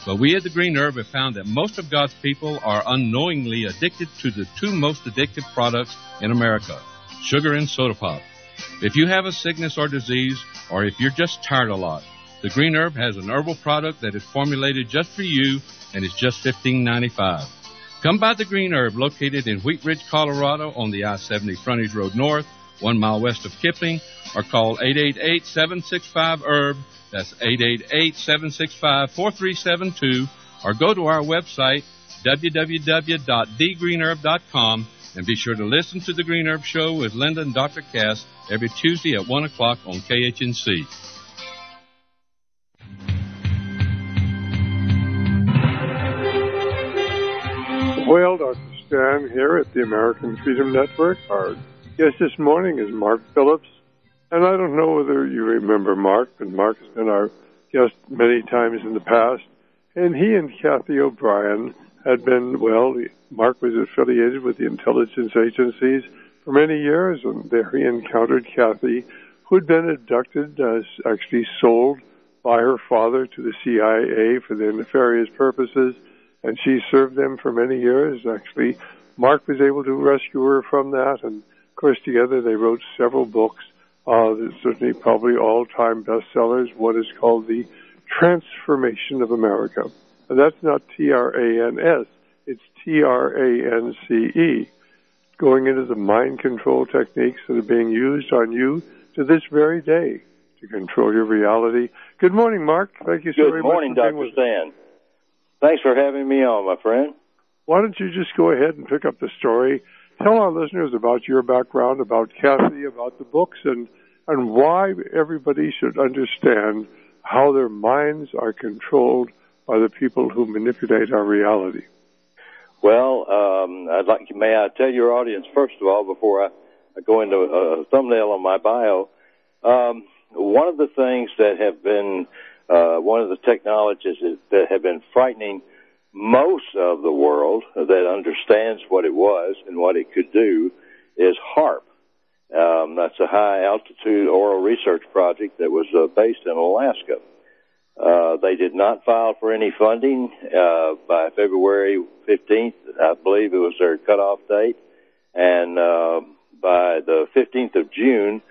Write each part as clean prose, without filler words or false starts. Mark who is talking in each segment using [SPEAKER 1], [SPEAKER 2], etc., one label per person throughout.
[SPEAKER 1] But we at the Green Herb have found that most of God's people are unknowingly addicted to the two most addictive products in America, sugar and soda pop. If you have a sickness or disease, or if you're just tired a lot, the Green Herb has an herbal product that is formulated just for you, and it's just $15.95. Come by the Green Herb, located in Wheat Ridge, Colorado, on the I-70 Frontage Road North, 1 mile west of Kipling, or call 888-765-HERB. That's 888-765-4372, or go to our website, www.thegreenherb.com, and be sure to listen to The Green Herb Show with Linda and Dr. Cass every Tuesday at 1 o'clock on KHNC.
[SPEAKER 2] Well, Dr. Stan here at the American Freedom Network. Our guest this morning is Mark Phillips. And I don't know whether you remember Mark, but Mark has been our guest many times in the past. And he and Kathy O'Brien had been, well, Mark was affiliated with the intelligence agencies for many years, and there he encountered Kathy, who had been abducted, actually sold by her father to the CIA for their nefarious purposes, and she served them for many years. Actually, Mark was able to rescue her from that, and of course together they wrote several books. Certainly probably all-time bestsellers. One is called The Transformation of America. And that's not T-R-A-N-S. It's T-R-A-N-C-E. Going into the mind control techniques that are being used on you to this very day to control your reality. Good morning, Mark. Thank you so very much.
[SPEAKER 3] Good morning, Dr. Stan. Thanks for having me on, my friend.
[SPEAKER 2] Why don't you just go ahead and pick up the story? Tell our listeners about your background, about Kathy, about the books, and why everybody should understand how their minds are controlled by the people who manipulate our reality.
[SPEAKER 3] Well, may I tell your audience, first of all, before I go into a thumbnail on my bio, one of the things that have been, one of the technologies that have been frightening most of the world that understands what it was and what it could do is HAARP. That's a high-altitude oral research project that was based in Alaska. They did not file for any funding by February 15th. I believe it was their cutoff date. And by the 15th of June,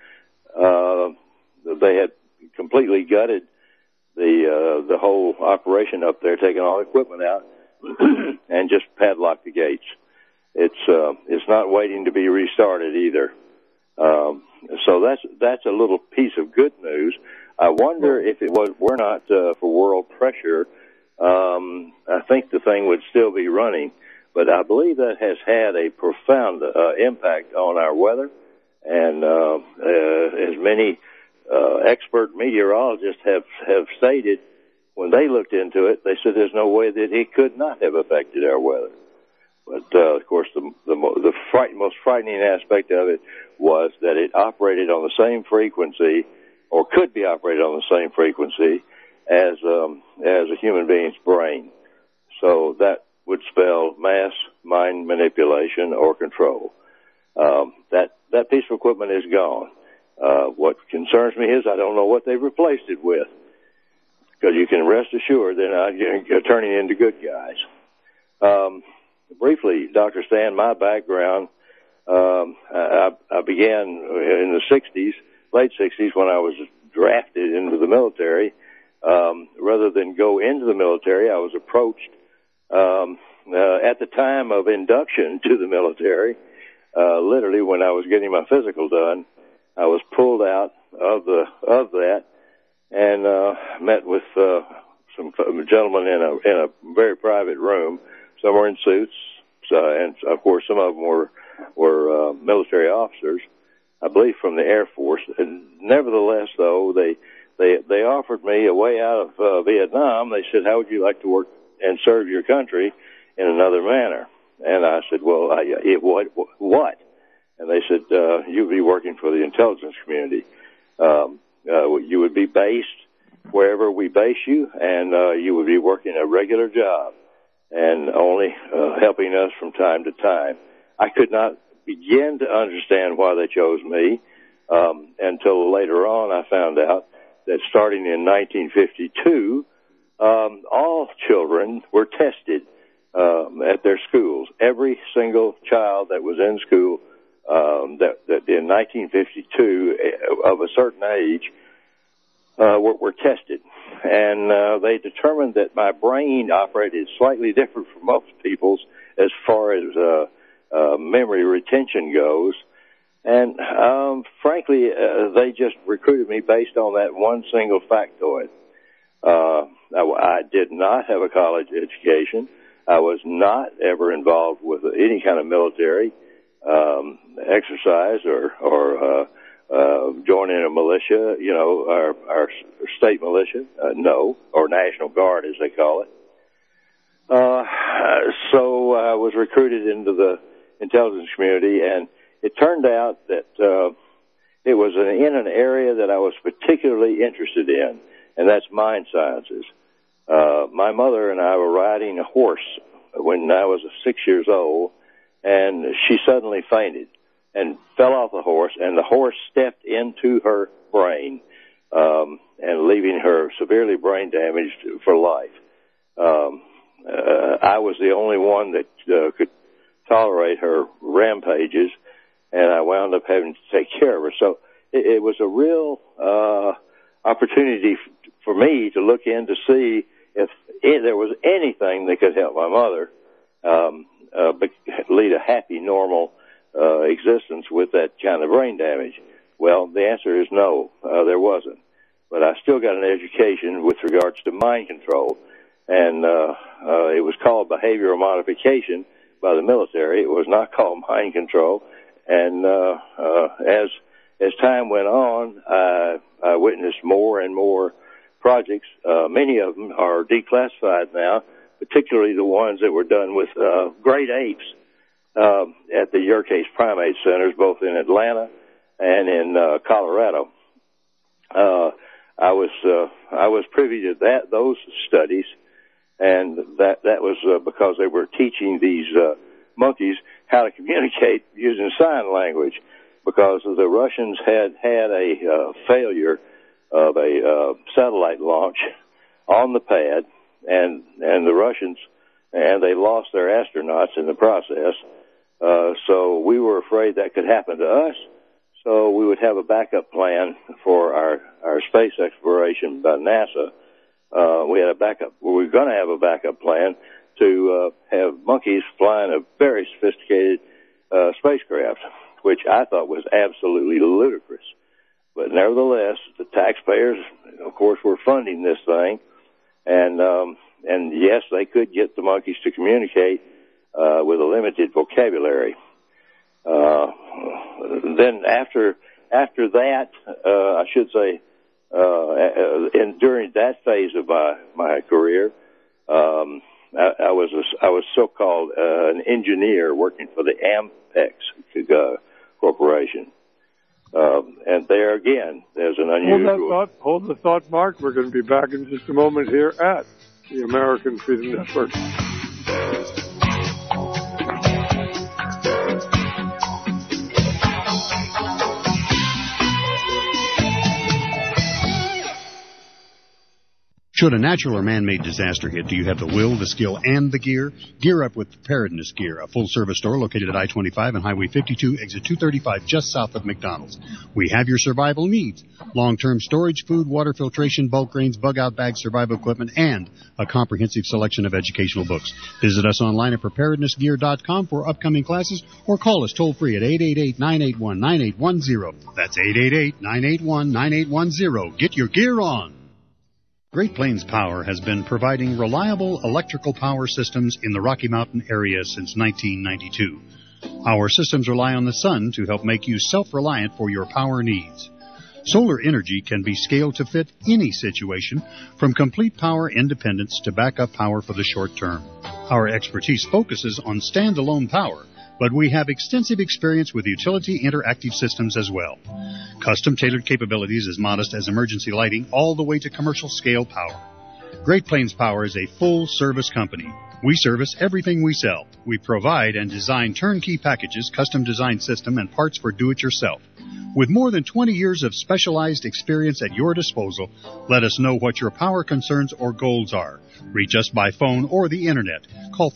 [SPEAKER 3] they had completely gutted the whole operation up there, taking all the equipment out, and just padlocked the gates. It's not waiting to be restarted either. So that's a little piece of good news. I wonder if it were not for world pressure, I think the thing would still be running. But I believe that has had a profound impact on our weather, and as many expert meteorologists have stated, when they looked into it, they said there's no way that it could not have affected our weather. But of course, the most frightening aspect of it was that it operated on the same frequency, or could be operated on the same frequency as a human being's brain. So that would spell mass mind manipulation or control. That piece of equipment is gone. What concerns me is I don't know what they've replaced it with, because you can rest assured they're not turning into good guys. Briefly, Dr. Stan, my background, I began in the 60s, late 60s, when I was drafted into the military. Rather than go into the military, I was approached at the time of induction to the military, literally when I was getting my physical done. I was pulled out of that and met with some gentlemen in a very private room. Some were in suits, and of course some of them were military officers, I believe from the Air Force. And nevertheless, though, they offered me a way out of Vietnam. They said, "How would you like to work and serve your country in another manner?" And I said, "Well, what?" And they said, "You'd be working for the intelligence community. You would be based wherever we base you, and you would be working a regular job and only helping us from time to time." I could not begin to understand why they chose me until later on I found out that starting in 1952, all children were tested at their schools. Every single child that was in school that in 1952 of a certain age were tested. And they determined that my brain operated slightly different from most people's as far as memory retention goes. And frankly, they just recruited me based on that one single factoid. I did not have a college education. I was not ever involved with any kind of military exercise or joining a militia, our state militia, no, or National Guard as they call it. So I was recruited into the intelligence community, and it turned out that it was in an area that I was particularly interested in, and that's mind sciences. My mother and I were riding a horse when I was 6 years old, and she suddenly fainted and fell off the horse, and the horse stepped into her brain, and leaving her severely brain damaged for life. I was the only one that could tolerate her rampages, and I wound up having to take care of her. So it was a real opportunity for me to look in to see if there was anything that could help my mother lead a happy, normal existence with that kind of brain damage. Well, the answer is no, there wasn't. But I still got an education with regards to mind control, and it was called behavioral modification by the military. It was not called mind control. And as time went on, I witnessed more and more projects. Many of them are declassified now, particularly the ones that were done with great apes at the Yerkes Primate Centers, both in Atlanta and in Colorado. I was privy to those studies, and that was because they were teaching these monkeys how to communicate using sign language, because the Russians had a failure of a satellite launch on the pad, and the Russians, and they lost their astronauts in the process. So we were afraid that could happen to us. So we would have a backup plan for our space exploration by NASA. We were going to have a backup plan to have monkeys flying a very sophisticated spacecraft, which I thought was absolutely ludicrous. But nevertheless, the taxpayers, of course, were funding this thing, and yes, they could get the monkeys to communicate with a limited vocabulary. Then after that, I should say, during that phase of my career, I was so-called an engineer working for the Ampex Corporation. And there again, there's an unusual...
[SPEAKER 2] Hold the thought, Mark. We're going to be back in just a moment here at the American Freedom Network.
[SPEAKER 4] Should a natural or man-made disaster hit, do you have the will, the skill, and the gear? Gear up with Preparedness Gear, a full-service store located at I-25 and Highway 52, exit 235, just south of McDonald's. We have your survival needs: long-term storage, food, water filtration, bulk grains, bug-out bags, survival equipment, and a comprehensive selection of educational books. Visit us online at preparednessgear.com for upcoming classes, or call us toll-free at 888-981-9810. That's 888-981-9810. Get your gear on! Great Plains Power has been providing reliable electrical power systems in the Rocky Mountain area since 1992. Our systems rely on the sun to help make you self-reliant for your power needs. Solar energy can be scaled to fit any situation, from complete power independence to backup power for the short term. Our expertise focuses on standalone power, but we have extensive experience with utility interactive systems as well. Custom-tailored capabilities as modest as emergency lighting all the way to commercial-scale power. Great Plains Power is a full-service company. We service everything we sell. We provide and design turnkey packages, custom-designed system, and parts for do-it-yourself. With more than 20 years of specialized experience at your disposal, let us know what your power concerns or goals are. Reach us by phone or the Internet. Call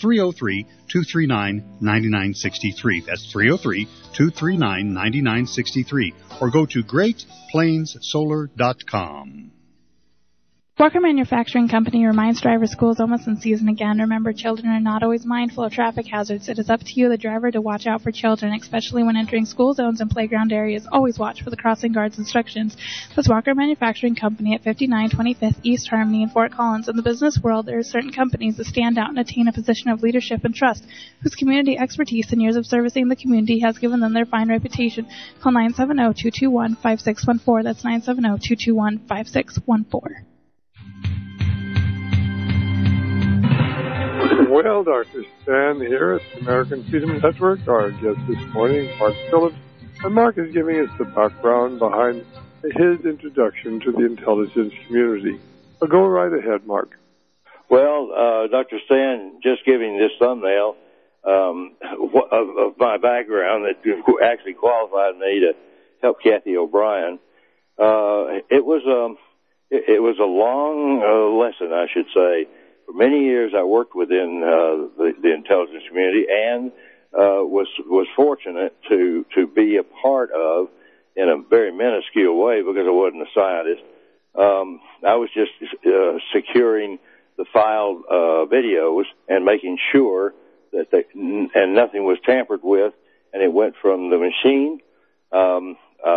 [SPEAKER 4] 303-239-9963. That's 303-239-9963. Or go to GreatPlainsSolar.com.
[SPEAKER 5] Walker Manufacturing Company reminds drivers school is almost in season again. Remember, children are not always mindful of traffic hazards. It is up to you, the driver, to watch out for children, especially when entering school zones and playground areas. Always watch for the crossing guard's instructions. That's Walker Manufacturing Company at 5925th East Harmony in Fort Collins. In the business world, there are certain companies that stand out and attain a position of leadership and trust, whose community expertise and years of servicing the community has given them their fine reputation. Call 970-221-5614. That's 970-221-5614.
[SPEAKER 2] Well, Dr. Stan here at the American Freedom Network. Our guest this morning, Mark Phillips. And Mark is giving us the background behind his introduction to the intelligence community. So go right ahead, Mark.
[SPEAKER 3] Well, Dr. Stan, just giving this thumbnail of my background that actually qualified me to help Kathy O'Brien. It was a long lesson, I should say. For many years, I worked within the intelligence community and was fortunate to be a part of, in a very minuscule way because I wasn't a scientist. I was just securing the filed videos and making sure that and nothing was tampered with, and it went from the machine to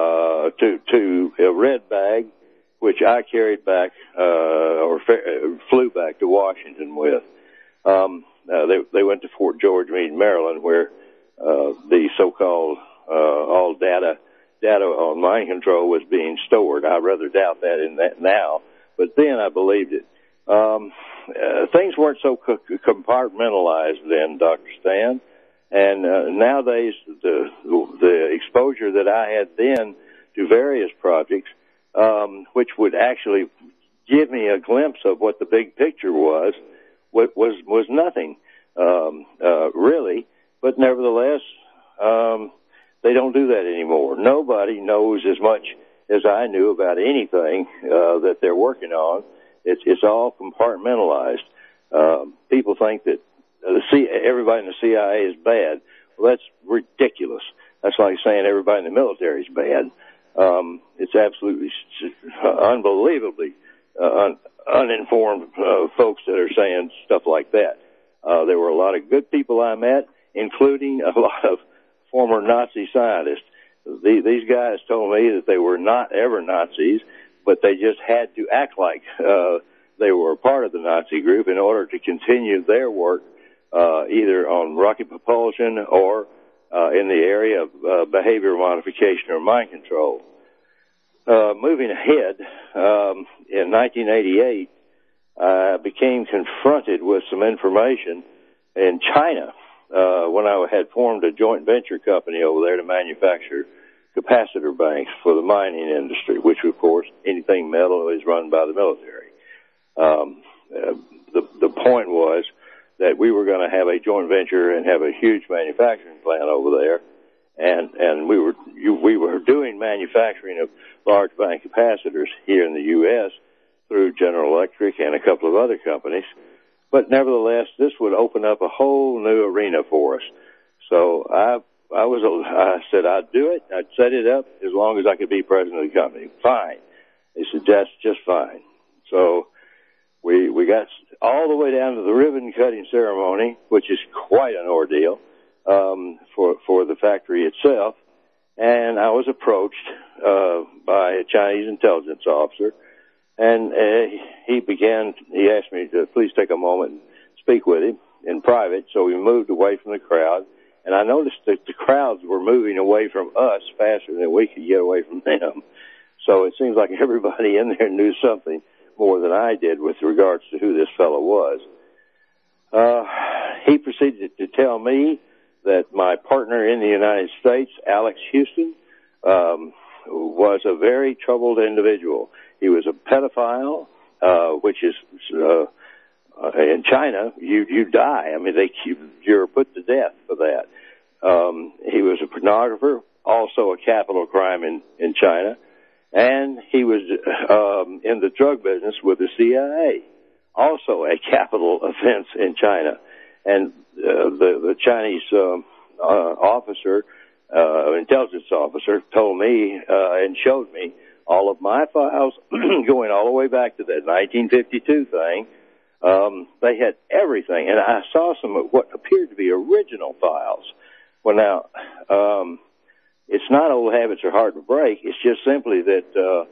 [SPEAKER 3] a red bag, which I carried back or flew back to Washington with. They went to Fort George Meade, Maryland, where the so-called all data on mind control was being stored. I rather doubt that now, but then I believed it. Things weren't so compartmentalized then, Dr. Stan, and nowadays the exposure that I had then to various projects, which would actually give me a glimpse of what the big picture was nothing, really. But nevertheless, they don't do that anymore. Nobody knows as much as I knew about anything that they're working on. It's all compartmentalized. People think that everybody in the CIA is bad. Well, that's ridiculous. That's like saying everybody in the military is bad. It's absolutely unbelievably uninformed folks that are saying stuff like that. There were a lot of good people I met, including a lot of former Nazi scientists. These guys told me that they were not ever Nazis, but they just had to act like they were a part of the Nazi group in order to continue their work, either on rocket propulsion or in the area of behavior modification or mind control. Moving ahead, in 1988, I became confronted with some information in China when I had formed a joint venture company over there to manufacture capacitor banks for the mining industry, which, of course, anything metal is run by the military. The point was that we were going to have a joint venture and have a huge manufacturing plant over there, and we were doing manufacturing of large bank capacitors here in the U.S. through General Electric and a couple of other companies. But nevertheless, this would open up a whole new arena for us. So I said I'd do it. I'd set it up as long as I could be president of the company. Fine. They said, that's just fine. So we got all the way down to the ribbon cutting ceremony, which is quite an ordeal for the factory itself. And I was approached by a Chinese intelligence officer, and he asked me to please take a moment and speak with him in private. So we moved away from the crowd, and I noticed that the crowds were moving away from us faster than we could get away from them. So it seems like everybody in there knew something more than I did with regards to who this fellow was. He proceeded to tell me that my partner in the United States, Alex Houston, was a very troubled individual. He was a pedophile, which is in China, you die. I mean, you're put to death for that. He was a pornographer, also a capital crime in China. And he was in the drug business with the CIA, also a capital offense in China. And the Chinese officer, intelligence officer, told me and showed me all of my files going all the way back to that 1952 thing. They had everything, and I saw some of what appeared to be original files. Well, now, it's not old habits are hard to break. It's just simply that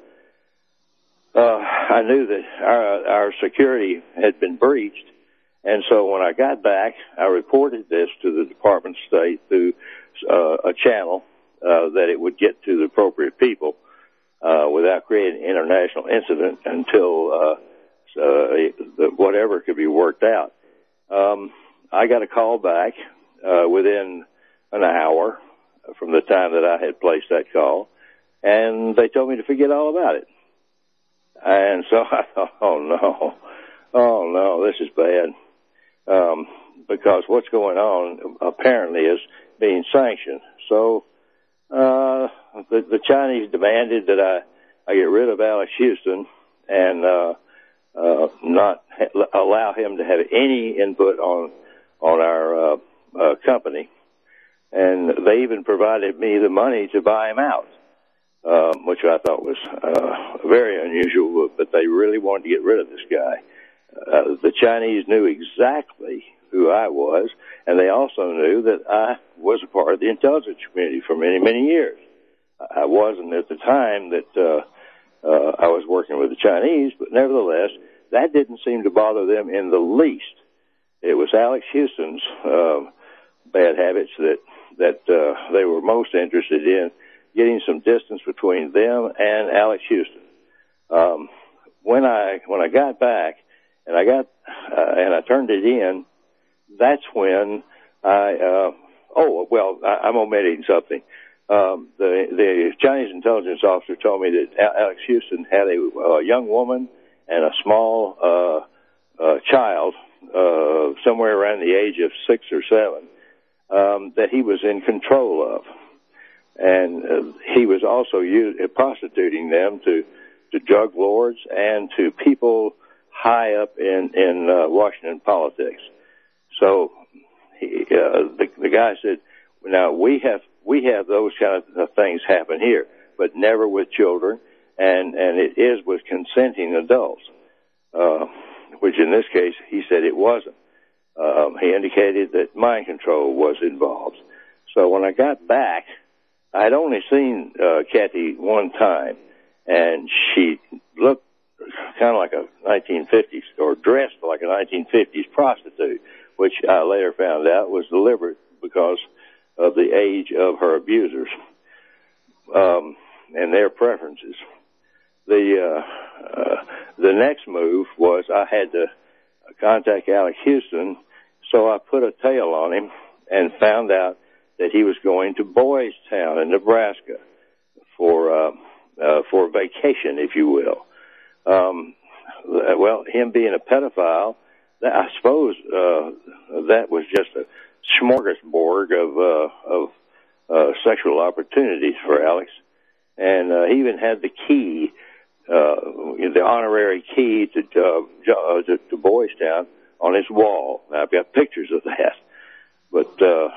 [SPEAKER 3] I knew that our security had been breached, and so when I got back, I reported this to the Department of State through a channel that it would get to the appropriate people without creating an international incident until whatever could be worked out. I got a call back within an hour from the time that I had placed that call, and they told me to forget all about it. And so I thought, oh no, this is bad, because what's going on apparently is being sanctioned. So the Chinese demanded that I get rid of Alex Houston and not allow him to have any input on our company. And they even provided me the money to buy him out, which I thought was very unusual, but they really wanted to get rid of this guy. The Chinese knew exactly who I was, and they also knew that I was a part of the intelligence community for many, many years. I wasn't at the time that I was working with the Chinese, but nevertheless, that didn't seem to bother them in the least. It was Alex Houston's bad habits that they were most interested in, getting some distance between them and Alex Houston. When I got back and I turned it in, that's when I'm omitting something. The Chinese intelligence officer told me that Alex Houston had a young woman and a small child, somewhere around the age of 6 or 7, that he was in control of. And he was also prostituting them to drug lords and to people high up in Washington politics. So the guy said, now we have those kind of things happen here, but never with children, and it is with consenting adults, which in this case he said it wasn't. He indicated that mind control was involved. So when I got back, I'd only seen Kathy one time, and she looked kind of like a 1950s, or dressed like a 1950s prostitute, which I later found out was deliberate because of the age of her abusers and their preferences. The next move was I had to contact Alex Houston, so I put a tail on him and found out that he was going to Boys Town in Nebraska for vacation, if you will. Well, him being a pedophile, I suppose that was just a smorgasbord of sexual opportunities for Alex, and he even had the key, the honorary key to Boys Town on his wall. Now, I've got pictures of that. But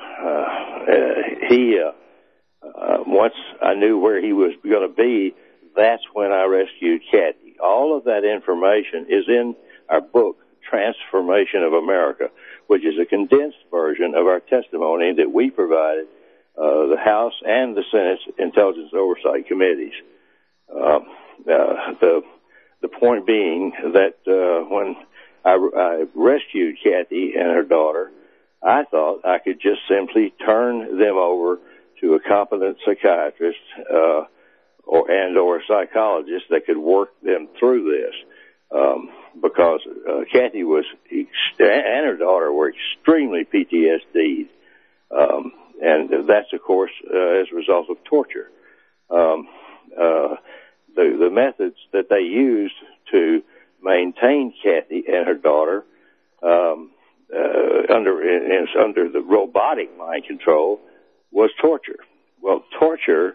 [SPEAKER 3] once I knew where he was going to be, that's when I rescued Kathy. All of that information is in our book, Transformation of America, which is a condensed version of our testimony that we provided the House and the Senate's Intelligence Oversight Committees. The point being that when I rescued Kathy and her daughter, I thought I could just simply turn them over to a competent psychiatrist or a psychologist that could work them through this, because Kathy and her daughter were extremely PTSD'd, and that's, of course, as a result of torture. The methods that they used to maintain Kathy and her daughter under the robotic mind control was torture. Well, torture,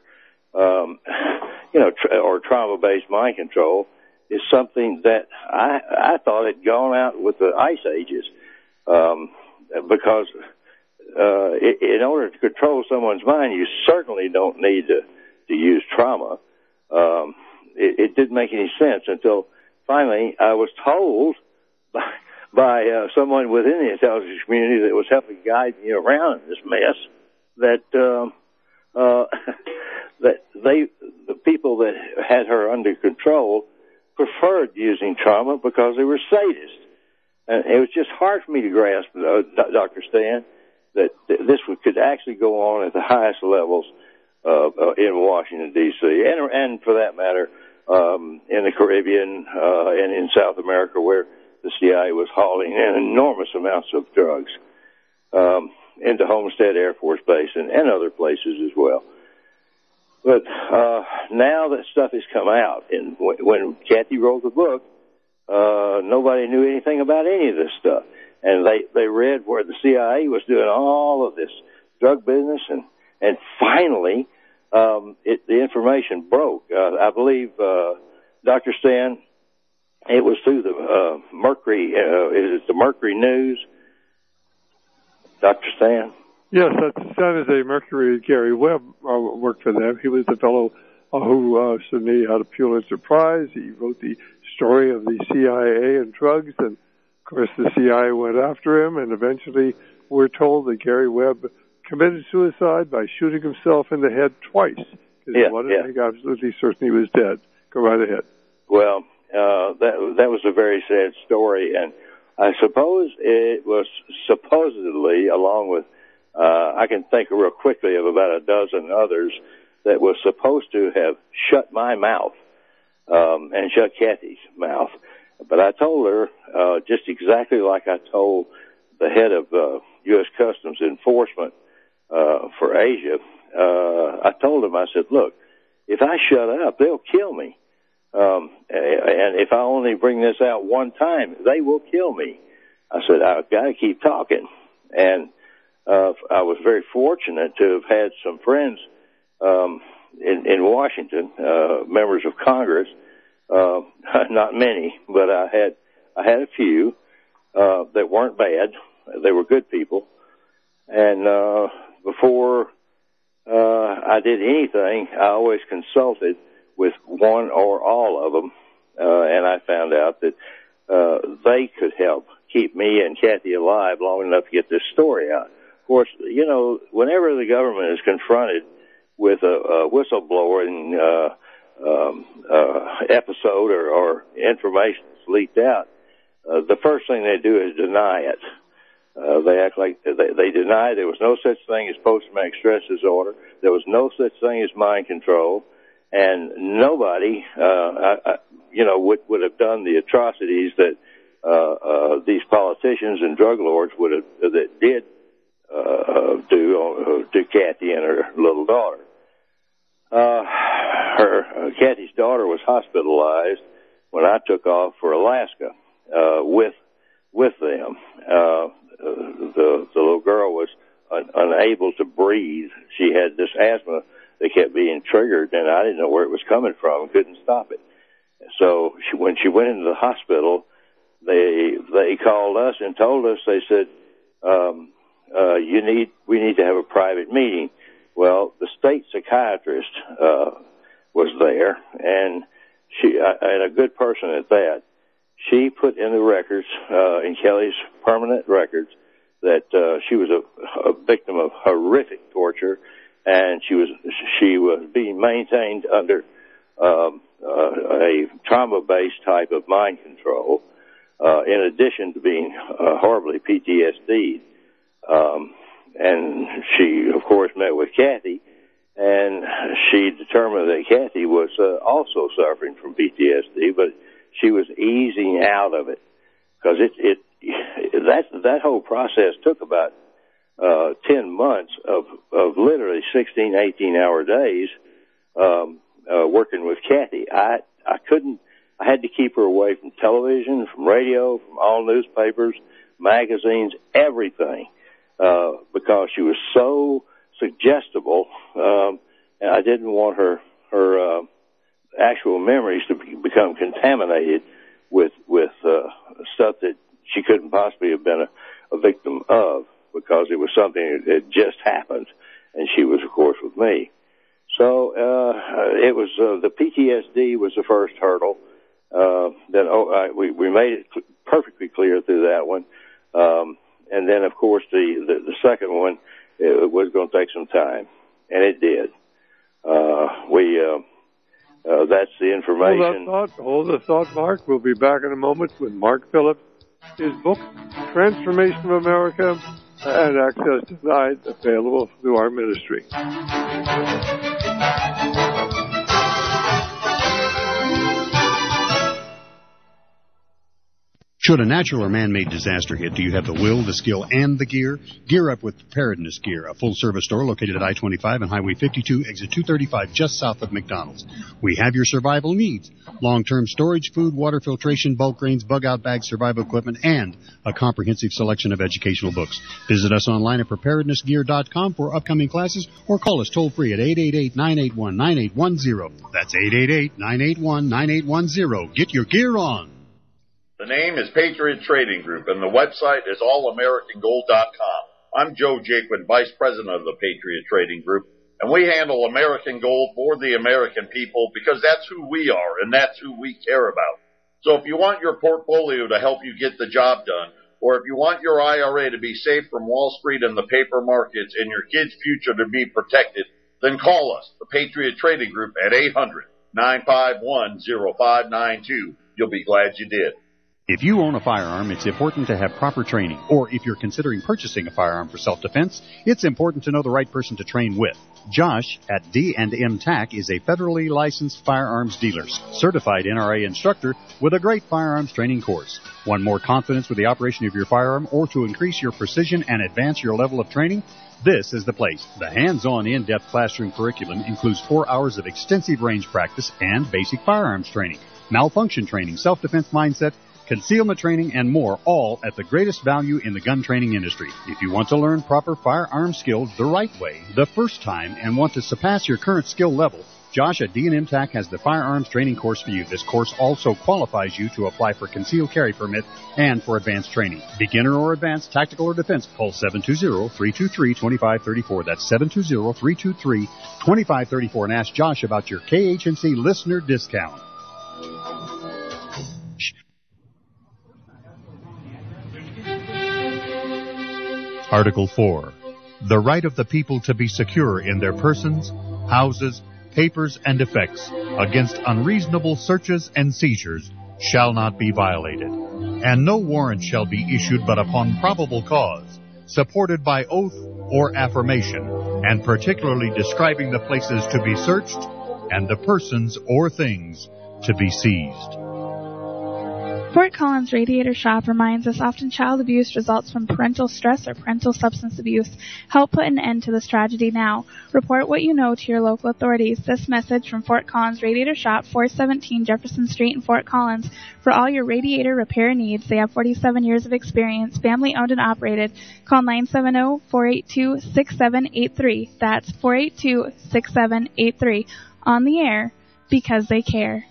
[SPEAKER 3] or trauma-based mind control is something that I thought had gone out with the ice ages, because in order to control someone's mind, you certainly don't need to use trauma. It didn't make any sense until finally I was told by someone within the intelligence community that was helping guide me around in this mess that the people that had her under control preferred using trauma because they were sadists. And it was just hard for me to grasp, Dr. Stan, that this could actually go on at the highest levels in Washington, D.C., and for that matter, in the Caribbean and in South America, where the CIA was hauling in enormous amounts of drugs into Homestead Air Force Base and other places as well. But now that stuff has come out, and when Kathy wrote the book, nobody knew anything about any of this stuff. And they read where the CIA was doing all of this drug business, and finally the information broke. I believe, Dr. Stan, it was through the Mercury, is it the Mercury News? Dr. Stan?
[SPEAKER 2] Yes, that's San Jose Mercury. Gary Webb worked for them. He was the fellow who submitted had a Pulitzer Prize. He wrote the story of the CIA and drugs, and of course the CIA went after him, and eventually we're told that Gary Webb committed suicide by shooting himself in the head twice. He wanted to make absolutely certain he was dead. Go right ahead.
[SPEAKER 3] Well, that was a very sad story, and I suppose it was supposedly, along with, I can think real quickly of about a dozen others, that was supposed to have shut my mouth and shut Kathy's mouth. But I told her, just exactly like I told the head of U.S. Customs Enforcement for Asia, I told him, I said, look, if I shut up, they'll kill me. And if I only bring this out one time, they will kill me. I said, I've got to keep talking. And I was very fortunate to have had some friends in Washington, members of Congress, not many, but I had a few that weren't bad. They were good people. And before I did anything, I always consulted with one or all of them, and I found out that they could help keep me and Kathy alive long enough to get this story out. Of course, whenever the government is confronted with a whistleblowing episode or information that's leaked out, the first thing they do is deny it. They act like they deny there was no such thing as post-traumatic stress disorder. There was no such thing as mind control. And nobody, would have done the atrocities that these politicians and drug lords did do to Kathy and her little daughter. Kathy's daughter was hospitalized when I took off for Alaska with them. The little girl was unable to breathe. She had this asthma that kept being triggered, and I didn't know where it was coming from. Couldn't stop it. So when she went into the hospital, they called us and told us, they said, we need to have a private meeting. Well, the state psychiatrist was there, and and a good person at that. She put in the records, in Kelly's permanent records, that she was a victim of horrific torture, and she was being maintained under a trauma-based type of mind control, in addition to being horribly PTSD. And she, of course, met with Kathy, and she determined that Kathy was also suffering from PTSD, but she was easing out of it, because that whole process took about 10 months of literally 16, 18-hour days working with Kathy. I had to keep her away from television, from radio, from all newspapers, magazines, everything, because she was so suggestible, and I didn't want her actual memories to become contaminated with stuff that she couldn't possibly have been a victim of, because it was something that just happened, and she was, of course, with me. So it was the PTSD was the first hurdle. We made it perfectly clear through that one, and then, of course, the second one, it was going to take some time, and it did. That's the information.
[SPEAKER 2] Hold the thought, Mark. We'll be back in a moment with Mark Phillips. His book, Transformation of America, and Access Denied, available through our ministry.
[SPEAKER 4] Should a natural or man-made disaster hit, do you have the will, the skill, and the gear? Gear up with Preparedness Gear, a full-service store located at I-25 and Highway 52, exit 235, just south of McDonald's. We have your survival needs: long-term storage, food, water filtration, bulk grains, bug-out bags, survival equipment, and a comprehensive selection of educational books. Visit us online at preparednessgear.com for upcoming classes, or call us toll-free at 888-981-9810. That's 888-981-9810. Get your gear on.
[SPEAKER 6] The name is Patriot Trading Group, and the website is allamericangold.com. I'm Joe Jaquin, Vice President of the Patriot Trading Group, and we handle American gold for the American people because that's who we are and that's who we care about. So if you want your portfolio to help you get the job done, or if you want your IRA to be safe from Wall Street and the paper markets and your kids' future to be protected, then call us, the Patriot Trading Group, at 800-951-0592. You'll be glad you did.
[SPEAKER 4] If you own a firearm, it's important to have proper training. Or if you're considering purchasing a firearm for self-defense, it's important to know the right person to train with. Josh at D&M TAC is a federally licensed firearms dealer, certified NRA instructor with a great firearms training course. Want more confidence with the operation of your firearm, or to increase your precision and advance your level of training? This is the place. The hands-on, in-depth classroom curriculum includes 4 hours of extensive range practice and basic firearms training, malfunction training, self-defense mindset, concealment training, and more, all at the greatest value in the gun training industry. If you want to learn proper firearm skills the right way, the first time, and want to surpass your current skill level, Josh at D&M TAC has the firearms training course for you. This course also qualifies you to apply for concealed carry permit and for advanced training. Beginner or advanced, tactical or defense, call 720-323-2534. That's 720-323-2534, and ask Josh about your KHNC listener discount. Article 4. The right of the people to be secure in their persons, houses, papers, and effects against unreasonable searches and seizures shall not be violated, and no warrant shall be issued but upon probable cause, supported by oath or affirmation, and particularly describing the places to be searched and the persons or things to be seized.
[SPEAKER 5] Fort Collins Radiator Shop reminds us often child abuse results from parental stress or parental substance abuse. Help put an end to this tragedy now. Report what you know to your local authorities. This message from Fort Collins Radiator Shop, 417 Jefferson Street in Fort Collins. For all your radiator repair needs, they have 47 years of experience, family owned and operated. Call 970-482-6783. That's 482-6783. On the air, because they care.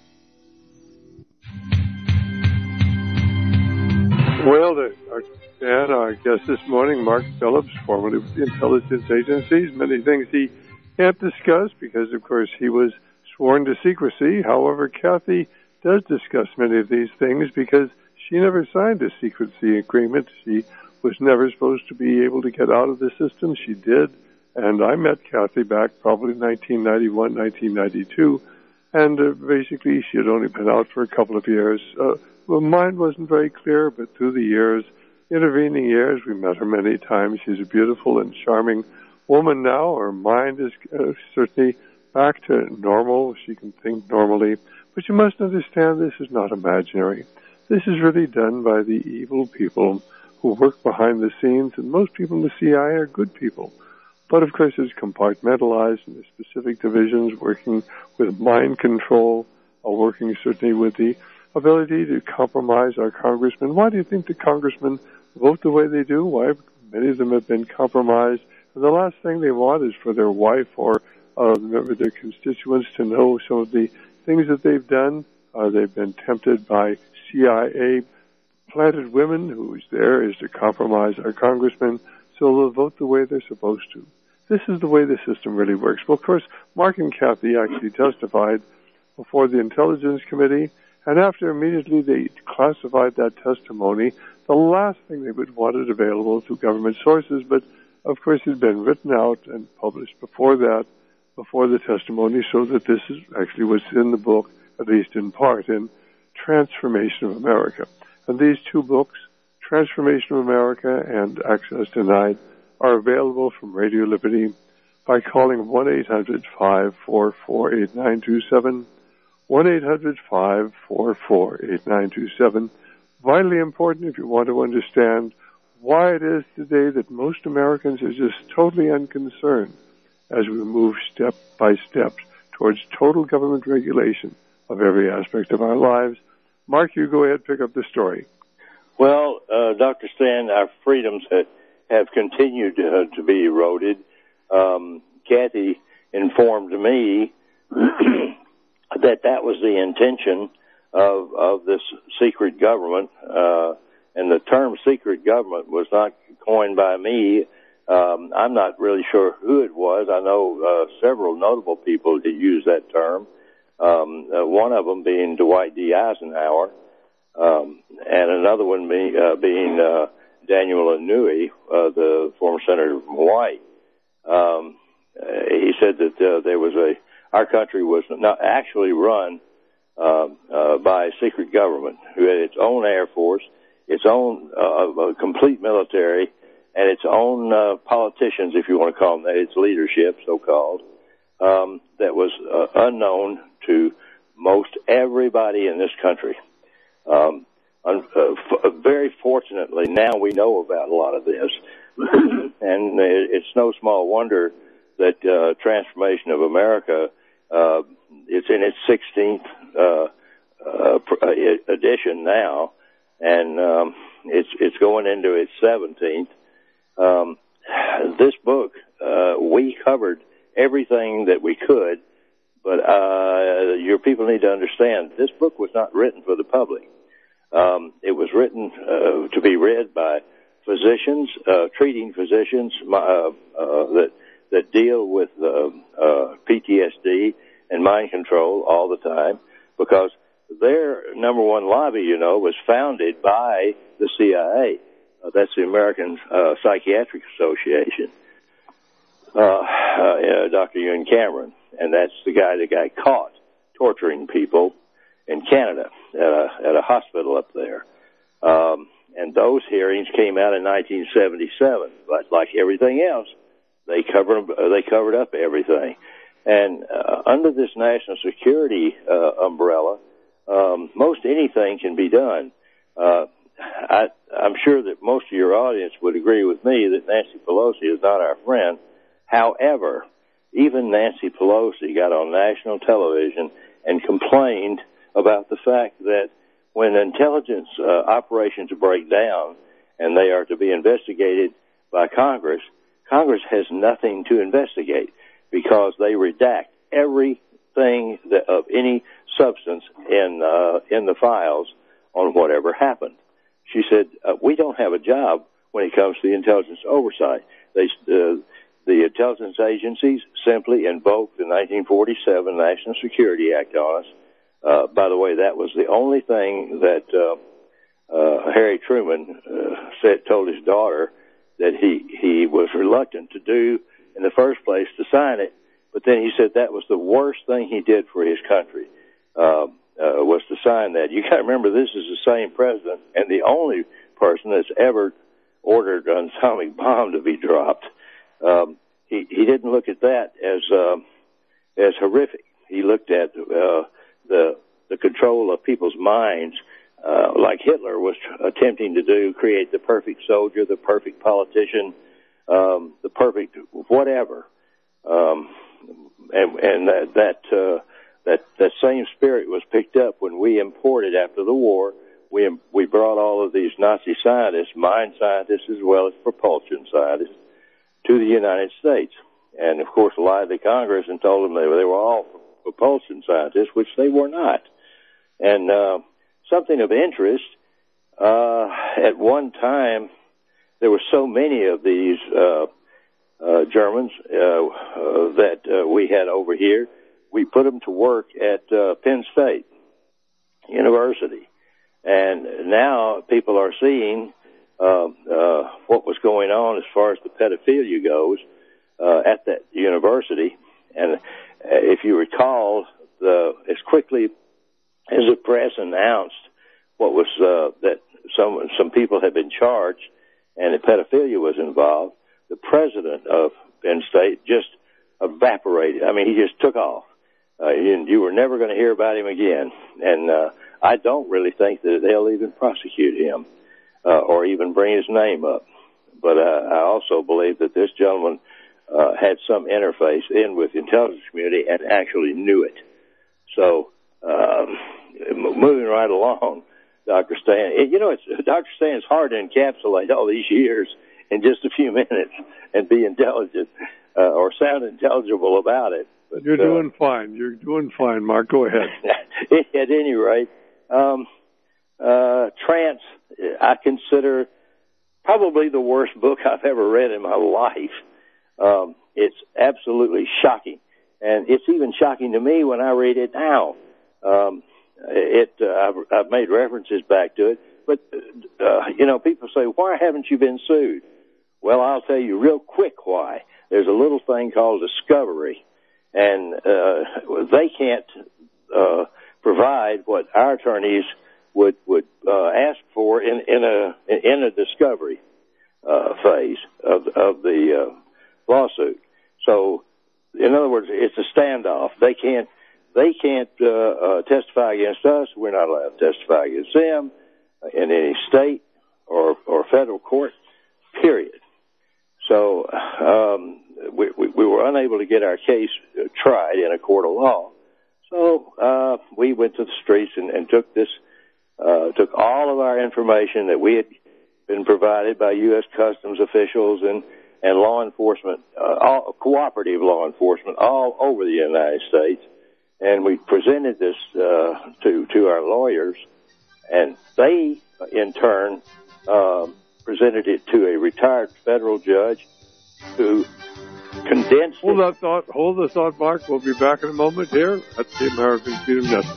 [SPEAKER 2] Well, our guest this morning, Mark Phillips, formerly with the intelligence agencies. Many things he can't discuss because, of course, he was sworn to secrecy. However, Kathy does discuss many of these things because she never signed a secrecy agreement. She was never supposed to be able to get out of the system. She did. And I met Kathy back probably 1991, 1992. And basically, she had only been out for a couple of years. Well, mine wasn't very clear, but through the years, intervening years, we met her many times. She's a beautiful and charming woman now. Her mind is certainly back to normal. She can think normally. But you must understand this is not imaginary. This is really done by the evil people who work behind the scenes, and most people in the CIA are good people. But, of course, it's compartmentalized into specific divisions, working with mind control, working certainly with the ability to compromise our congressmen. Why do you think the congressmen vote the way they do? Why many of them have been compromised And the last thing they want is for their wife or their constituents to know some of the things that they've done. They've been tempted by CIA planted women whose there is to compromise our congressmen, so they'll vote the way they're supposed to. This is the way the system really works. Well, of course, Mark and Kathy actually testified before the Intelligence Committee, and after immediately they classified that testimony, the last thing they would want it available to government sources, but of course it had been written out and published before that, before the testimony, so that this is actually what's in the book, at least in part, in Transformation of America. And these two books, Transformation of America and Access Denied, are available from Radio Liberty by calling 1-800-544-8927, 1-800-544-8927. Vitally important if you want to understand why it is today that most Americans are just totally unconcerned as we move step by step towards total government regulation of every aspect of our lives. Mark, you go ahead, pick up the story.
[SPEAKER 3] Well, Dr. Stan, our freedoms have continued to be eroded. Kathy informed me that was the intention of this secret government, and the term secret government was not coined by me. I'm not really sure who it was. I know several notable people that use that term, one of them being Dwight D. Eisenhower, and another one being Daniel Inouye, the former senator from Hawaii. He said that our country was not actually run by a secret government who had its own Air Force, its own complete military, and its own politicians, if you want to call them that, its leadership, so-called, that was unknown to most everybody in this country. Very fortunately, now we know about a lot of this, and it's no small wonder that Transformation of America, it's in its 16th edition now, and it's going into its 17th. This book, we covered everything that we could, but your people need to understand this book was not written for the public. It was written to be read by physicians, treating physicians that deal with PTSD and mind control all the time, because their number one lobby, was founded by the CIA. That's the American Psychiatric Association, Dr. Ewan Cameron, and that's the guy that got caught torturing people in Canada at a hospital up there. And those hearings came out in 1977, but like everything else, they covered up everything. And under this national security umbrella, most anything can be done. I'm sure that most of your audience would agree with me that Nancy Pelosi is not our friend. However, even Nancy Pelosi got on national television and complained about the fact that when intelligence operations break down and they are to be investigated by Congress, Congress has nothing to investigate because they redact everything of any substance in the files on whatever happened. She said, we don't have a job when it comes to the intelligence oversight. The intelligence agencies simply invoked the 1947 National Security Act on us. By the way, that was the only thing that Harry Truman told his daughter that he was reluctant to do in the first place, to sign it. But then he said that was the worst thing he did for his country, was to sign that. You got to remember, this is the same president and the only person that's ever ordered an atomic bomb to be dropped. He didn't look at that as horrific. He looked at the control of people's minds, like Hitler was attempting to do, create the perfect soldier, the perfect politician, the perfect whatever. And that same spirit was picked up when we imported after the war. We brought all of these Nazi scientists, mind scientists as well as propulsion scientists, to the United States. And, of course, lied to Congress and told them they were all propulsion scientists, which they were not. And something of interest, at one time, there were so many of these Germans that we had over here, we put them to work at Penn State University. And now people are seeing what was going on as far as the pedophilia goes at that university. And if you recall, as quickly as the press announced what was that some people had been charged and that pedophilia was involved, the president of Penn State just evaporated. I mean, he just took off. You were never going to hear about him again. And I don't really think that they'll even prosecute him or even bring his name up. But I also believe that this gentleman had some interface in with the intelligence community and actually knew it. So, moving right along, Dr. Stan, Dr. Stan's hard to encapsulate all these years in just a few minutes and be intelligent or sound intelligible about it. But,
[SPEAKER 2] you're doing fine. You're doing fine, Mark. Go ahead.
[SPEAKER 3] At any rate, Trance, I consider probably the worst book I've ever read in my life. It's absolutely shocking, and it's even shocking to me when I read it now. I've made references back to it, but people say, "Why haven't you been sued?" Well, I'll tell you real quick why. There's a little thing called discovery, and they can't provide what our attorneys would ask for in a discovery phase of the lawsuit. So, in other words, it's a standoff. They can't testify against us. We're not allowed to testify against them in any state or federal court. Period. So we were unable to get our case tried in a court of law. So we went to the streets and took all of our information that we had been provided by U.S. Customs officials and law enforcement, all cooperative law enforcement all over the United States, and we presented this to our lawyers, and they in turn presented it to a retired federal judge who condensed
[SPEAKER 2] Hold the thought, Mark. We'll be back in a moment here at the American Freedom Network.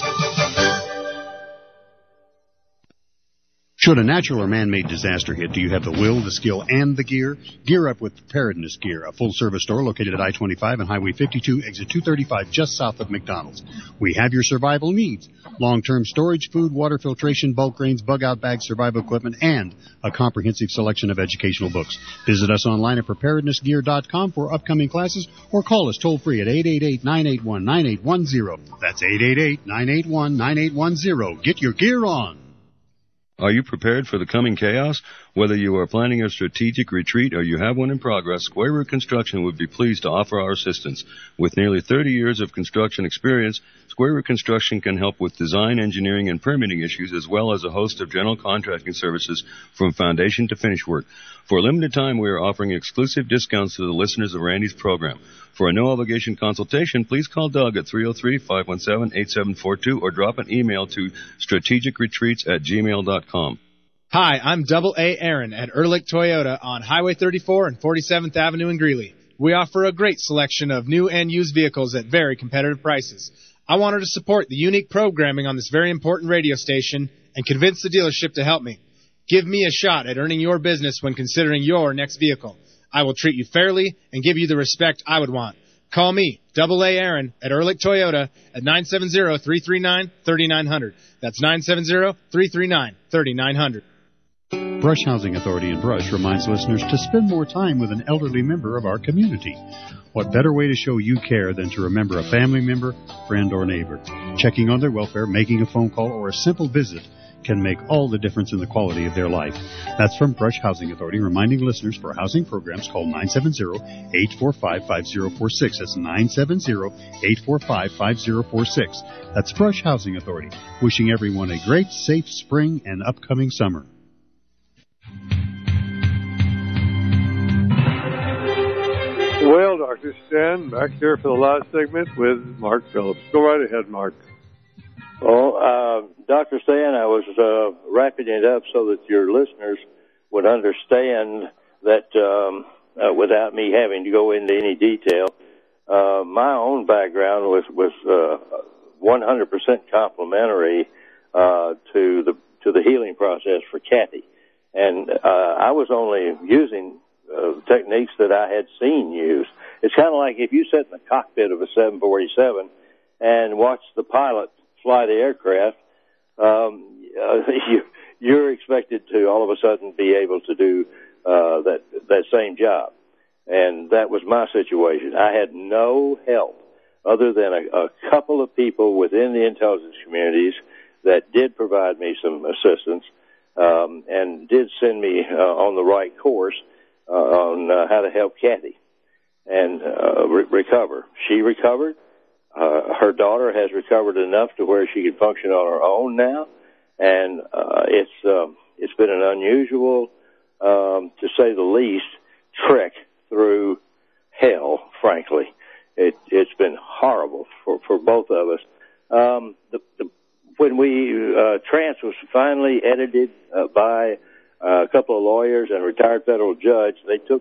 [SPEAKER 4] Should a natural or man-made disaster hit, do you have the will, the skill, and the gear? Gear up with Preparedness Gear, a full-service store located at I-25 and Highway 52, exit 235, just south of McDonald's. We have your survival needs: long-term storage, food, water filtration, bulk grains, bug-out bags, survival equipment, and a comprehensive selection of educational books. Visit us online at preparednessgear.com for upcoming classes, or call us toll-free at 888-981-9810. That's 888-981-9810. Get your gear on.
[SPEAKER 7] Are you prepared for the coming chaos? Whether you are planning a strategic retreat or you have one in progress, Square Root Construction would be pleased to offer our assistance. With nearly 30 years of construction experience, Square Root Construction can help with design, engineering, and permitting issues, as well as a host of general contracting services from foundation to finish work. For a limited time, we are offering exclusive discounts to the listeners of Randy's program. For a no-obligation consultation, please call Doug at 303-517-8742 or drop an email to strategicretreats@gmail.com.
[SPEAKER 8] Hi, I'm Double A Aaron at Ehrlich Toyota on Highway 34 and 47th Avenue in Greeley. We offer a great selection of new and used vehicles at very competitive prices. I wanted to support the unique programming on this very important radio station and convince the dealership to help me. Give me a shot at earning your business when considering your next vehicle. I will treat you fairly and give you the respect I would want. Call me, Double A Aaron, at Ehrlich Toyota at 970-339-3900. That's 970-339-3900.
[SPEAKER 4] Brush Housing Authority in Brush reminds listeners to spend more time with an elderly member of our community. What better way to show you care than to remember a family member, friend, or neighbor? Checking on their welfare, making a phone call, or a simple visit can make all the difference in the quality of their life. That's from Brush Housing Authority, reminding listeners for housing programs, call 970-845-5046. That's 970-845-5046. That's Brush Housing Authority, wishing everyone a great, safe spring and upcoming summer.
[SPEAKER 2] Well, Dr. Stan, back here for the last segment with Mark Phillips. Go right ahead, Mark.
[SPEAKER 3] Well, Dr. Stan, I was wrapping it up so that your listeners would understand that without me having to go into any detail, my own background was 100% complementary to the healing process for Kathy. And I was only using techniques that I had seen used. It's kind of like if you sit in the cockpit of a 747 and watch the pilot fly the aircraft, you're expected to all of a sudden be able to do that same job. And that was my situation. I had no help other than a couple of people within the intelligence communities that did provide me some assistance and did send me on the right course on how to help Kathy and recover. She recovered. Her daughter has recovered enough to where she can function on her own now, and it's been an unusual, to say the least, trek through hell. Frankly, it's been horrible for both of us. When Trance was finally edited by a couple of lawyers and a retired federal judge, they took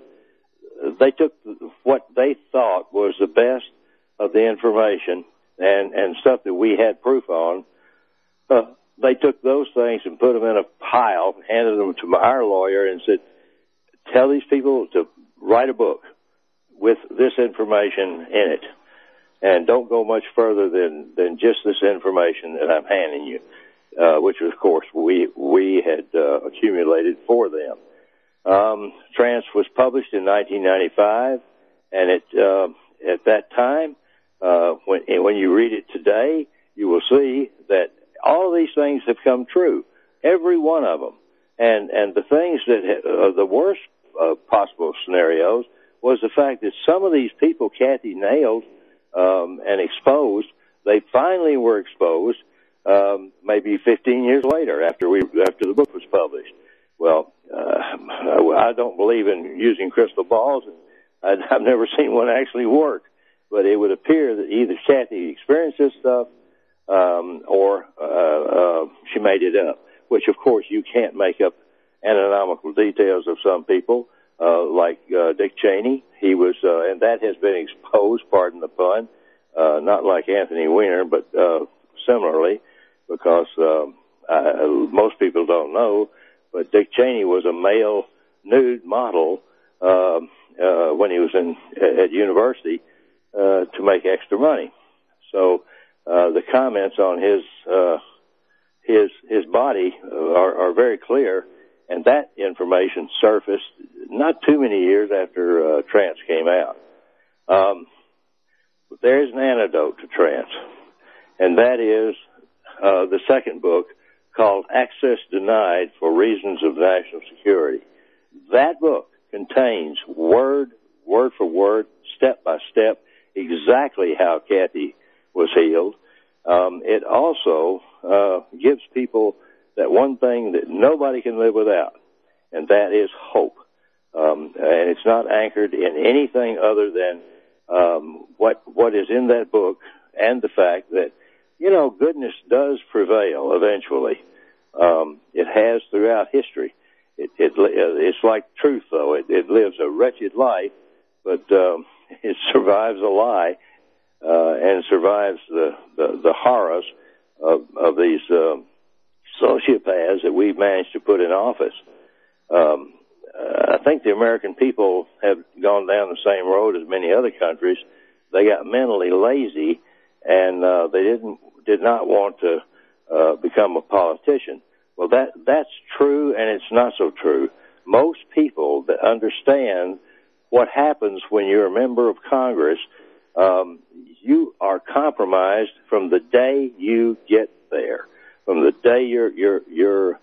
[SPEAKER 3] what they thought was the best of the information and stuff that we had proof on. They took those things and put them in a pile, handed them to our lawyer, and said, "Tell these people to write a book with this information in it, and don't go much further than just this information that I'm handing you," which, of course, we had accumulated for them. Trance was published in 1995, and at that time, when you read it today, you will see that all of these things have come true, every one of them. And the things that the worst possible scenarios was the fact that some of these people Kathy nailed and exposed, they finally were exposed maybe 15 years later after the book was published. Well, I don't believe in using crystal balls, and I've never seen one actually work. But it would appear that either Kathy experienced this stuff or she made it up, which, of course, you can't make up anatomical details of some people, like Dick Cheney. He was, and that has been exposed, pardon the pun, not like Anthony Weiner, but similarly, because most people don't know, but Dick Cheney was a male nude model when he was at university to make extra money. So the comments on his body are very clear, and that information surfaced not too many years after Trance came out. But there is an antidote to Trance, and that is the second book called Access Denied for Reasons of National Security. That book contains word for word, step by step, exactly how Kathy was healed. It also gives people that one thing that nobody can live without, and that is hope. And it's not anchored in anything other than what is in that book, and the fact that, goodness does prevail eventually. It has throughout history. It's like truth, though. It lives a wretched life, but it survives a lie and survives the horrors of these sociopaths that we've managed to put in office. I think the American people have gone down the same road as many other countries. They got mentally lazy, and they did not want to become a politician. Well, that's true, and it's not so true. Most people that understand what happens when you're a member of Congress, you are compromised from the day you get there, from the day your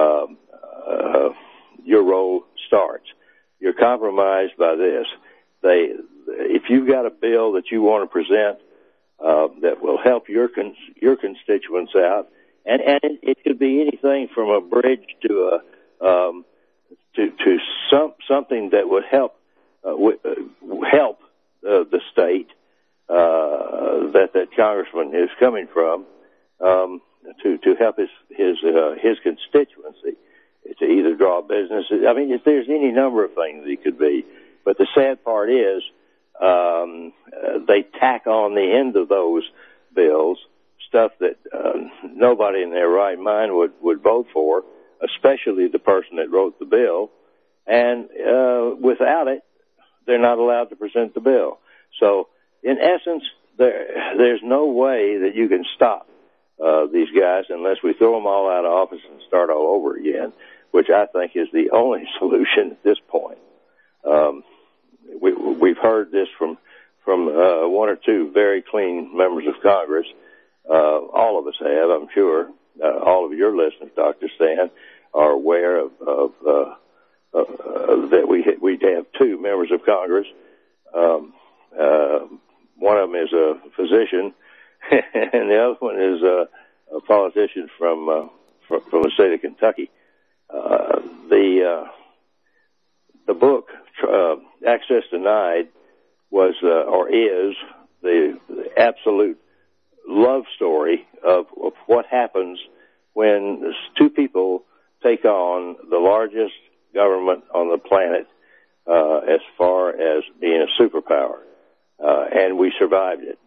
[SPEAKER 3] role starts. You're compromised by this. If you've got a bill that you want to present that will help your constituents out, and it could be anything from a bridge to something that would help the state that congressman is coming from to help his constituency, to either draw business. I mean, if there's any number of things it could be, but the sad part is they tack on the end of those bills stuff that nobody in their right mind would vote for, especially the person that wrote the bill, and without it, they're not allowed to present the bill. So, in essence, there's no way that you can stop these guys unless we throw them all out of office and start all over again, which I think is the only solution at this point. We've heard this from one or two very clean members of Congress. All of us have, I'm sure. All of your listeners, Dr. Stan, are aware of that we have two members of Congress. One of them is a physician, and the other one is a politician from the state of Kentucky. The book Access Denied was or is the absolute love story of what happens when two people take on the largest government on the planet as far as being a superpower, and we survived it.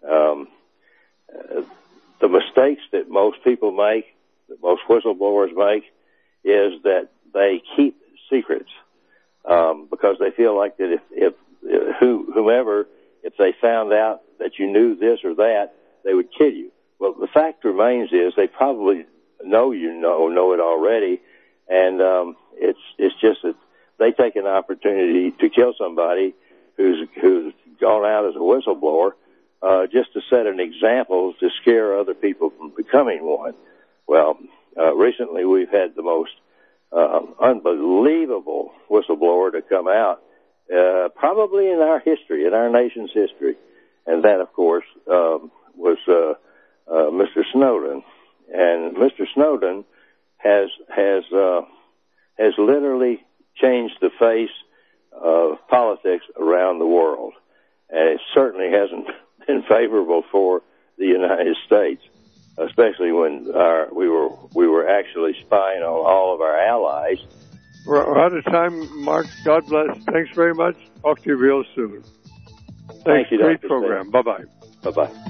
[SPEAKER 3] The mistakes that most people make, that most whistleblowers make, is that they keep secrets because they feel like that if whomever, if they found out that you knew this or that, they would kill you. Well, the fact remains is they probably know it already, and it's just that they take an opportunity to kill somebody who's gone out as a whistleblower just to set an example to scare other people from becoming one. Well, recently we've had the most unbelievable whistleblower to come out probably in our history, in our nation's history, and that, of course, was Mr. Snowden. And Mr. Snowden has literally changed the face of politics around the world, and it certainly hasn't been favorable for the United States, especially when we were actually spying on all of our allies.
[SPEAKER 2] We're out of time, Mark. God bless. Thanks very much. Talk to you real soon.
[SPEAKER 3] Thank you,
[SPEAKER 2] Great
[SPEAKER 3] Dr.
[SPEAKER 2] program.
[SPEAKER 3] Stan.
[SPEAKER 2] Bye-bye.
[SPEAKER 3] Bye-bye.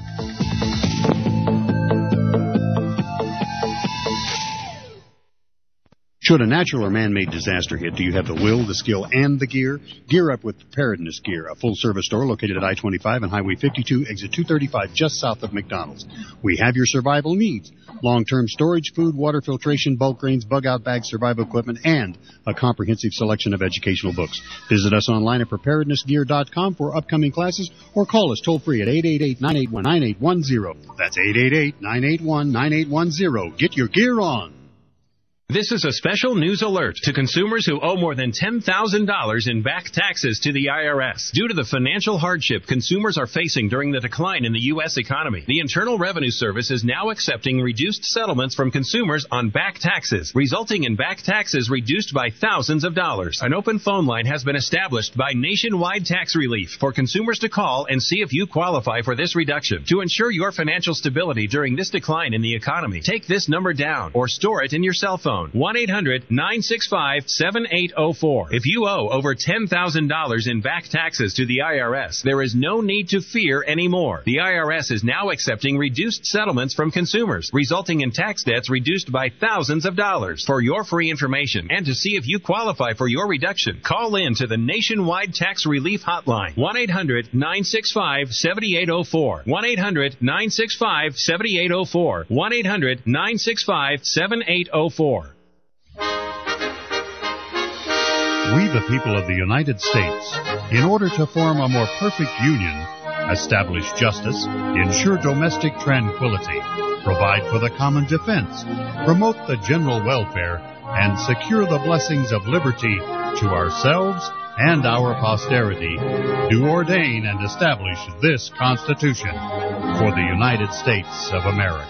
[SPEAKER 4] Should a natural or man-made disaster hit, do you have the will, the skill, and the gear? Gear up with Preparedness Gear, a full-service store located at I-25 and Highway 52, exit 235, just south of McDonald's. We have your survival needs. Long-term storage, food, water filtration, bulk grains, bug-out bags, survival equipment, and a comprehensive selection of educational books. Visit us online at preparednessgear.com for upcoming classes, or call us toll-free at 888-981-9810. That's 888-981-9810. Get your gear on.
[SPEAKER 9] This is a special news alert to consumers who owe more than $10,000 in back taxes to the IRS. Due to the financial hardship consumers are facing during the decline in the U.S. economy, the Internal Revenue Service is now accepting reduced settlements from consumers on back taxes, resulting in back taxes reduced by thousands of dollars. An open phone line has been established by Nationwide Tax Relief for consumers to call and see if you qualify for this reduction. To ensure your financial stability during this decline in the economy, take this number down or store it in your cell phone. 1-800-965-7804. If you owe over $10,000 in back taxes to the IRS, there is no need to fear anymore. The IRS is now accepting reduced settlements from consumers, resulting in tax debts reduced by thousands of dollars. For your free information and to see if you qualify for your reduction, call in to the Nationwide Tax Relief Hotline. 1-800-965-7804. 1-800-965-7804. 1-800-965-7804.
[SPEAKER 4] We, the people of the United States, in order to form a more perfect union, establish justice, ensure domestic tranquility, provide for the common defense, promote the general welfare, and secure the blessings of liberty to ourselves and our posterity, do ordain and establish this Constitution for the United States of America.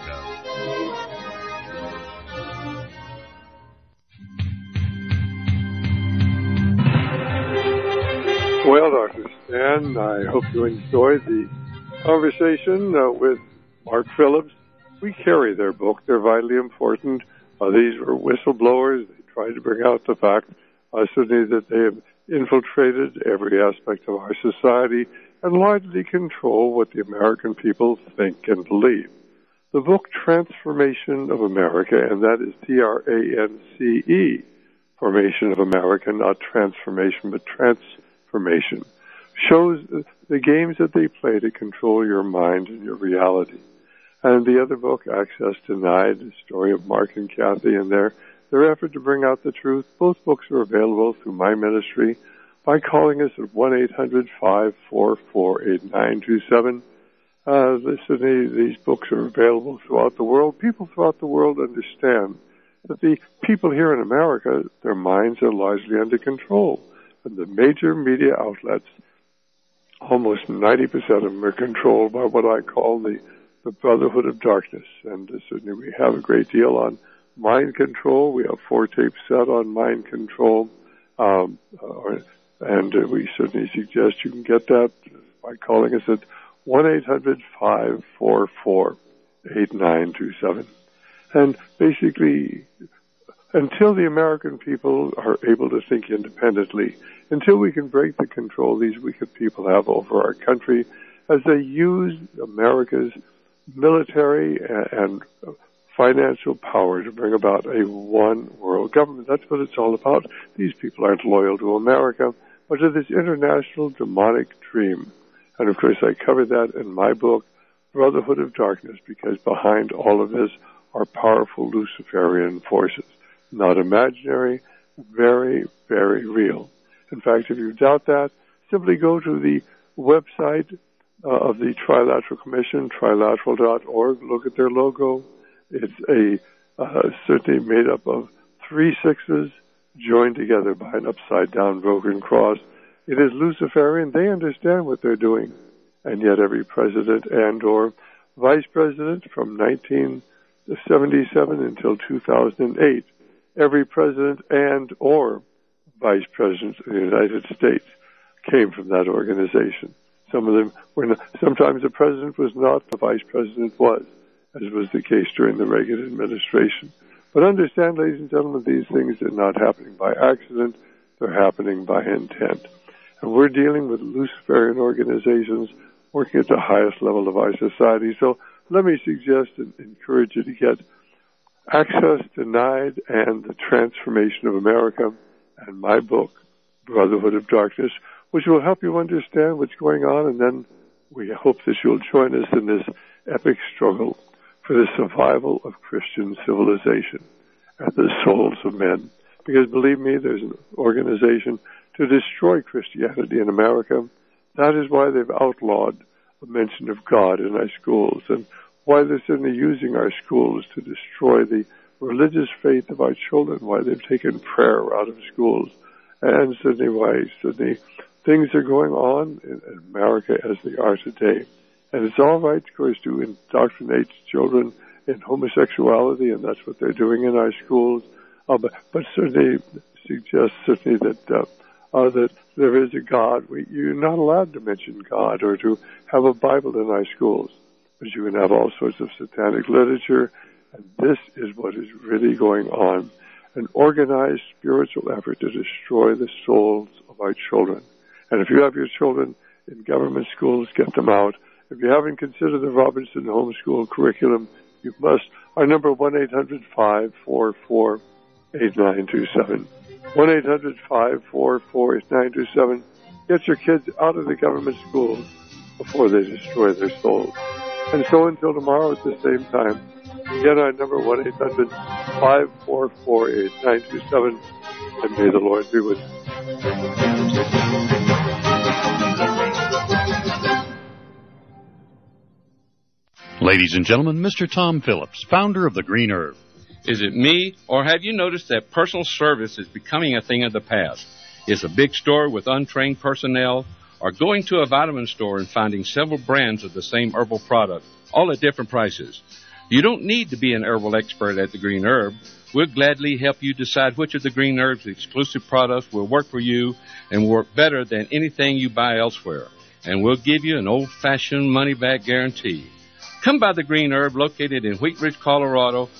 [SPEAKER 2] Well, Dr. Stan. I hope you enjoyed the conversation with Mark Phillips. We carry their book. They're vitally important. These were whistleblowers. They tried to bring out the fact, certainly, that they have infiltrated every aspect of our society and largely control what the American people think and believe. The book Transformation of America, and that is Trance, Formation of America, not transformation, but transformation, shows the games that they play to control your mind and your reality. And the other book, Access Denied, the story of Mark and Kathy and their effort to bring out the truth. Both books are available through my ministry by calling us at 1-800-544-8927. These books are available throughout the world. People throughout the world understand that the people here in America, their minds are largely under control. And the major media outlets, almost 90% of them are controlled by what I call the Brotherhood of Darkness. And certainly we have a great deal on mind control. We have 4 tapes set on mind control. And we certainly suggest you can get that by calling us at 1-800-544-8927. And basically, until the American people are able to think independently, until we can break the control these wicked people have over our country, as they use America's military and financial power to bring about a one-world government. That's what it's all about. These people aren't loyal to America, but to this international demonic dream. And, of course, I cover that in my book, Brotherhood of Darkness, because behind all of this are powerful Luciferian forces. Not imaginary, very, very real. In fact, if you doubt that, simply go to the website of the Trilateral Commission, trilateral.org. Look at their logo. It's certainly made up of 3 sixes joined together by an upside-down broken cross. It is Luciferian. They understand what they're doing. And yet every president and or vice president from 1977 until 2008, every president and or vice president of the United States came from that organization. Some of them were sometimes the president was not, the vice president was, as was the case during the Reagan administration. But understand, ladies and gentlemen, these things are not happening by accident. They're happening by intent. And we're dealing with Luciferian organizations working at the highest level of our society. So let me suggest and encourage you to get Access Denied and the Transformation of America and my book, Brotherhood of Darkness, which will help you understand what's going on. And then we hope that you'll join us in this epic struggle for the survival of Christian civilization and the souls of men. Because believe me, there's an organization to destroy Christianity in America. That is why they've outlawed the mention of God in our schools, and why they're certainly using our schools to destroy the religious faith of our children, why they've taken prayer out of schools, and certainly why things are going on in America as they are today. And it's all right, of course, to indoctrinate children in homosexuality, and that's what they're doing in our schools. But certainly suggest that there is a God. You're not allowed to mention God or to have a Bible in our schools, but you can have all sorts of satanic literature, and this is what is really going on, an organized spiritual effort to destroy the souls of our children. And if you have your children in government schools, get them out. If you haven't considered the Robinson homeschool curriculum, you must. Our number, 1-800-544-8927. 1-800-544-8927. Get your kids out of the government schools before they destroy their souls. And so until tomorrow at the same time, again, our number, 1-800-544-8927. And may the Lord be with you.
[SPEAKER 4] Ladies and gentlemen, Mr. Tom Phillips, founder of the Green Herb.
[SPEAKER 1] Is it me, or have you noticed that personal service is becoming a thing of the past? Is a big store with untrained personnel, or going to a vitamin store and finding several brands of the same herbal product, all at different prices? You don't need to be an herbal expert at the Green Herb. we'll gladly help you decide which of the Green Herb's exclusive products will work for you and work better than anything you buy elsewhere. And we'll give you an old-fashioned money-back guarantee. Come by the Green Herb located in Wheat Ridge, Colorado,